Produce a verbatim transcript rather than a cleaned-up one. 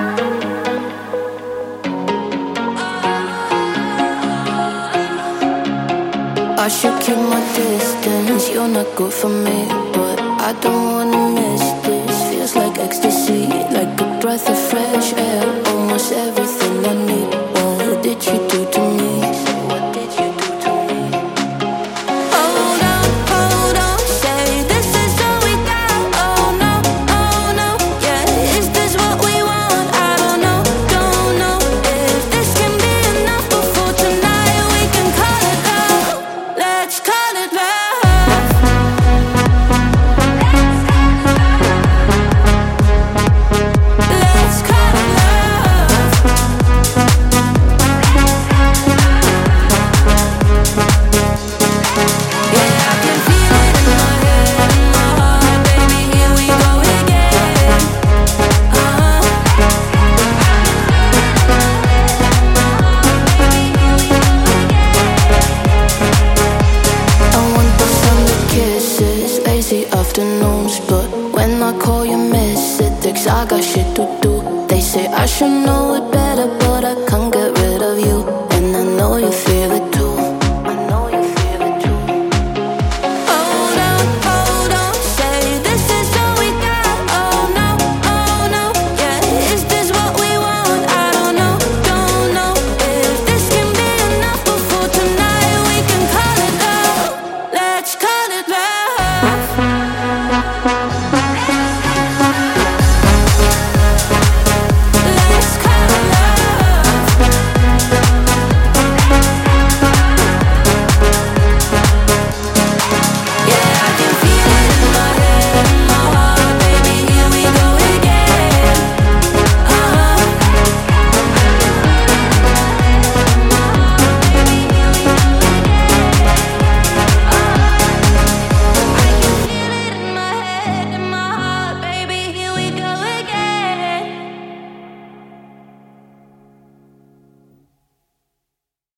I should keep my distance, you're not good for me, but I don't wanna miss this. Feels like ecstasy, like a breath of fresh air. Almost everything I need. What did you do to me? Say, what did you do to me? Hold on, hold on, say this is all we got. Oh no, oh no, yeah, is this what we want? I don't know, don't know if this can be enough before tonight we can call it love. Let's call it love. Let's call it love. Yeah, I can feel it in my head, in my heart, baby, here we go again. Uh-huh. I want the summer kisses, lazy afternoons, but when I call you miss it, thinks I got shit to do. They say I should know it